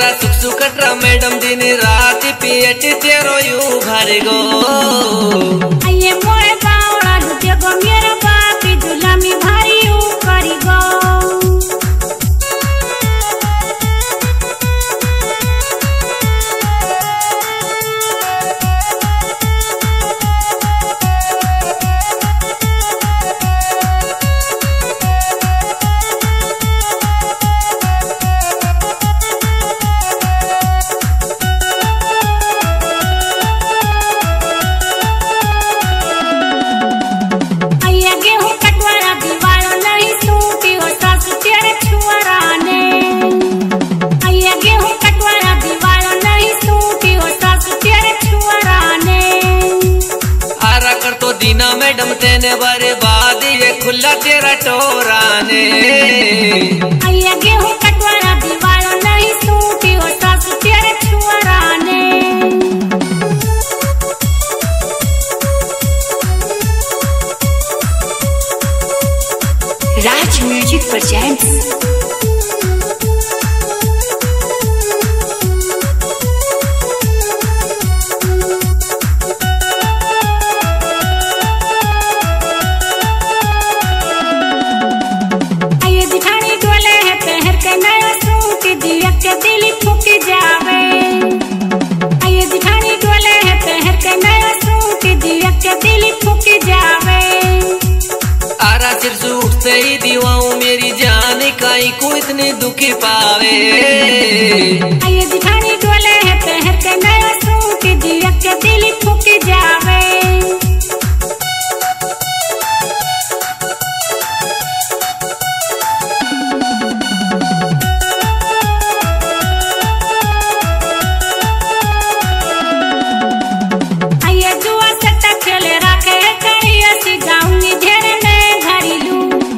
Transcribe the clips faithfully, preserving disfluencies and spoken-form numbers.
तेरा सुख सुखटरा मैडम दिन रात पियट तेरो यू भर गो आये मोए बावड़ा दुते गो मेरा बापी दुलामी भारी यू करी गो मैडम तेने बर्बाद ये खुला तेरा टोराने आये गेहूं कटवारा दीवारों नहीं सूटी और सास तेरे छुआराने राज म्यूजिक प्रेजेंट्स से ही दीवाऊं मेरी जान काई को इतनी दुखी पावे आये दिखानी डोले है पहर के नया सूट दिया के दिल फूक जावे आये जुआ सट्टा खेले रखे कई ऐसी गाऊंगी ढेर में घरेलू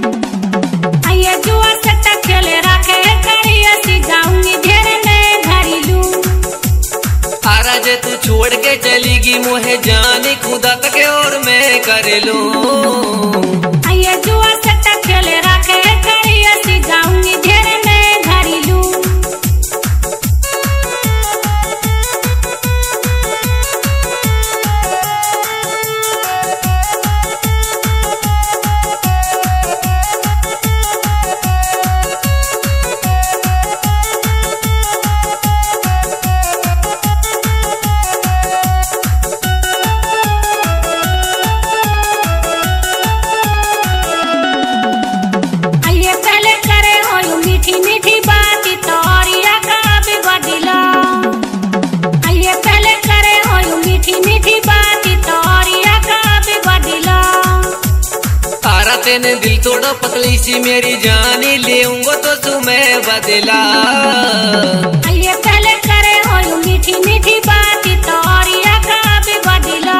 जे तू छोड़ के चलीगी मुहे जाने खुदा तक और मैं कर लूं आये जुआ सट्टा खेले रखे करी ऐसी गाऊंगी ढेर में घरेलू तेने दिल तोड़ा पतली सी मेरी जानी लेऊंगा तो तुम्हें बदला आइए पहले करे हो मीठी मीठी बात तो और या का भी बदला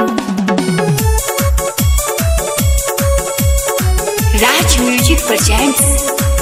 राज म्यूजिक प्रेजेंट्स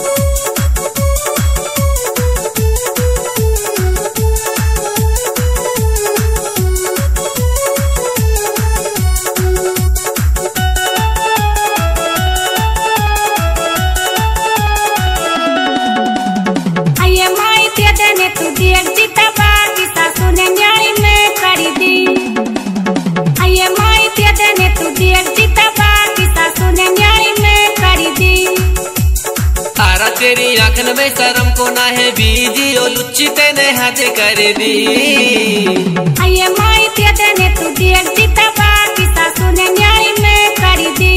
तेरी आंखन में शर्म को ना है बीजी ओ लुच्ची तेने हद कर दी आये माई ते देने तू देख जीता बाकी सासू ने न्याय में कर दी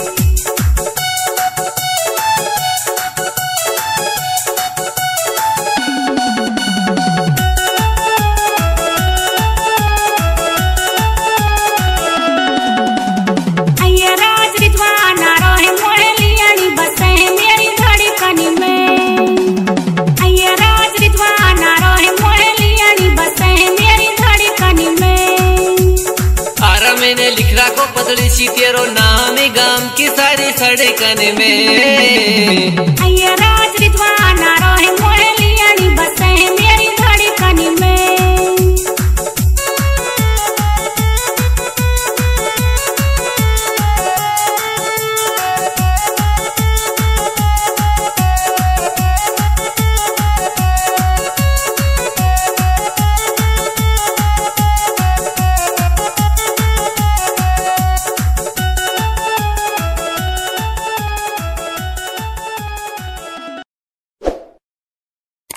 आये राज रिजवाना रोहे मोहे लियानी बस है मेरी धड़कन में आये राज रिजवाना रोहे मोहे लियानी बस है मेरी धड़कन में आरा मैंने लिख रखो पतली सी तेरो नाम गाम की सारी सड़कन में आये